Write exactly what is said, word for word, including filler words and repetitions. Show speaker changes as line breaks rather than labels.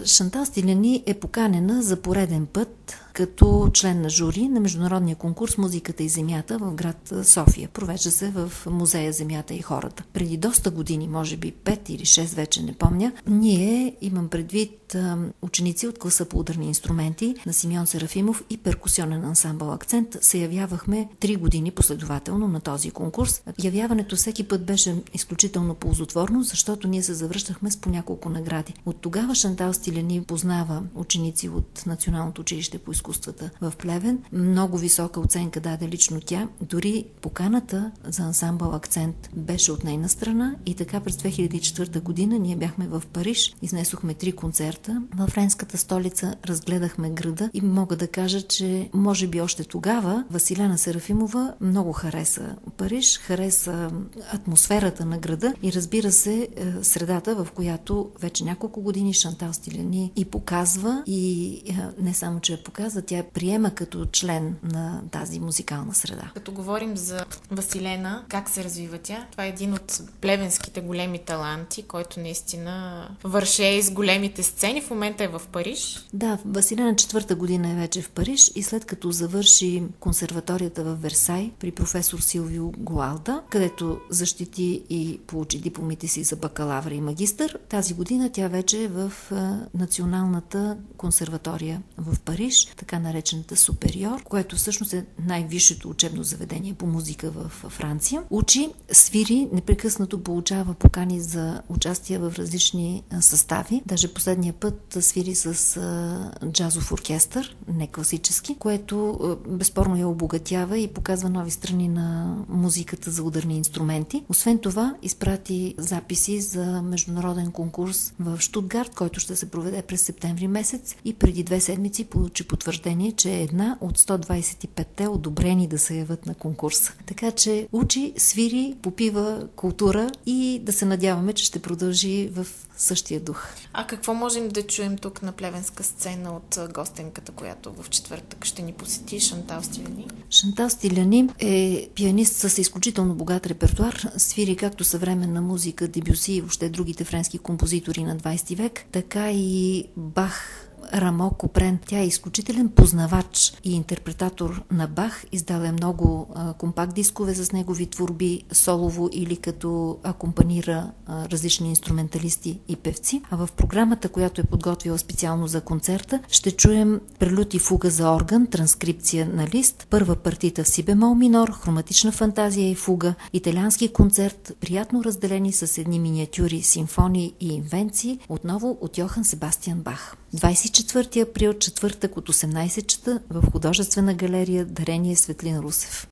Шантал Стиляни е поканена за пореден път като член на жури на международния конкурс "Музиката и земята" в град София. Провежда се в Музея "Земята и хората". Преди доста години, може би пет или шест, вече не помня, ние, имам предвид ученици от класа по ударни инструменти на Симеон Серафимов и перкусионен ансамбъл "Акцент", се явявахме три години последователно на този конкурс. Явяването всеки път беше изключително ползотворно, защото ние се завръщахме с по няколко награди. От тогава Шантал Стиляни познава ученици от Националното училище по изкуствата в Плевен. Много висока оценка даде лично тя. Дори поканата за ансамбъл "Акцент" беше от нейна страна и така през две хиляди и четвърта година ние бяхме в Париж, изнесохме три концерта. Във френската столица разгледахме града и мога да кажа, че може би още тогава Василена Серафимова много хареса Париж, хареса атмосферата на града и, разбира се, средата, в която вече няколко години Шантал Стиляни и показва, и не само, че я показва, тя я приема като член на тази музикална среда.
Като говорим за Василена, как се развива тя? Това е един от плевенските големи таланти, който наистина върше из големите сцени. В момента е в Париж.
Да, Василена четвърта година е вече в Париж и след като завърши консерваторията в Версай при професор Силвио Гуалда, където защити и получи дипломите си за бакалавър и магистър, тази година тя вече е в Националната консерватория в Париж, така наречената Супериор, което всъщност е най-висшето учебно заведение по музика в Франция. Учи, свири, непрекъснато получава покани за участие в различни състави. Даже последния път свири с джазов оркестър, не класически, което безспорно я обогатява и показва нови страни на музиката за ударни инструменти. Освен това, изпрати записи за международен конкурс в Щутгарт, който ще се проведе през септември месец, и преди две седмици получи потвърждение, че е една от сто двадесет и петте одобрени да се явят на конкурса. Така че учи, свири, попива култура и да се надяваме, че ще продължи в същия дух.
А какво можем да чуем тук на плевенска сцена от гостенката, която в четвъртък ще ни посети, Шантал Стиляни?
Шантал Стиляни е пианист с изключително богат репертуар. Свири както съвременна музика, Дебюси и въобще другите френски композитори на двадесети век, така и Бах, Рамо, Копрен. Тя е изключителен познавач и интерпретатор на Бах. Издала е много а, компакт дискове с негови творби, солово или като акомпанира а, различни инструменталисти и певци. А в програмата, която е подготвила специално за концерта, ще чуем прелюд и фуга за орган, транскрипция на Лист, първа партита в си бемол минор, хроматична фантазия и фуга, италиански концерт, приятно разделени с едни миниатюри, симфонии и инвенции, отново от Йохан Себастиан Бах. двадесет и четвърти април, четвъртък от осемнадесет часа в художествена галерия "Дарение Светлин Русев".